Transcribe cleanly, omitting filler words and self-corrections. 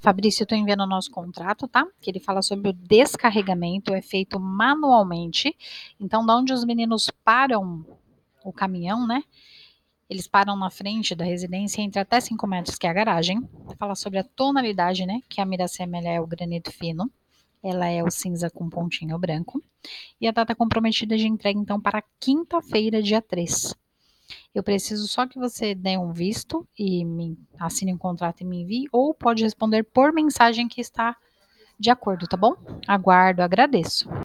Fabrício, eu estou enviando o nosso contrato, tá? Que ele fala sobre o descarregamento, é feito manualmente. Então, da onde os meninos param o caminhão, né? Eles param na frente da residência entre até 5 metros, que é a garagem. Fala sobre a tonalidade, né? Que a Miracema é o granito fino. Ela é o cinza com pontinho branco. E a data comprometida de entrega, então, para quinta-feira, dia 3. Eu preciso só que você dê um visto e me assine um contrato e me envie, ou pode responder por mensagem que está de acordo, tá bom? Aguardo, agradeço.